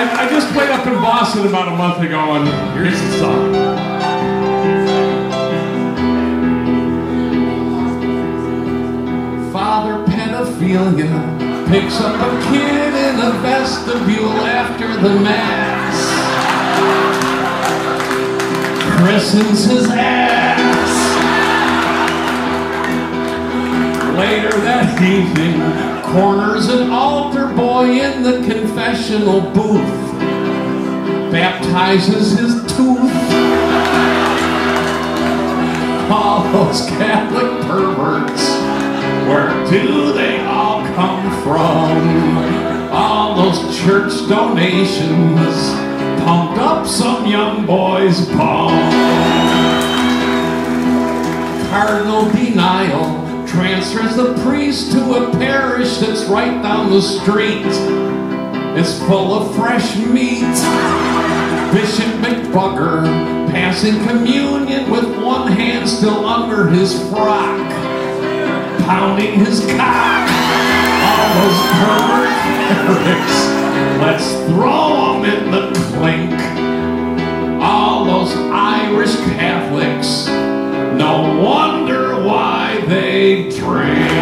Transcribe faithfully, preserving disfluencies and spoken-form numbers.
I, I just played up in Boston about a month ago, and here's the song. Father pedophilia picks up a kid in a vestibule after the mass, christens his ass. Later that evening, corners an altar boy in the confessional booth, baptizes his tooth. All those Catholic perverts, where do they all come from? All those church donations pumped up some young boy's bum. Cardinal denial transfers the priest to a parish that's right down the street. It's full of fresh meat. Bishop McBugger passing communion with one hand still under his frock, pounding his cock. All those pervert heretics, let's throw them in the clink. All those Irish Catholics, no wonder why they drink.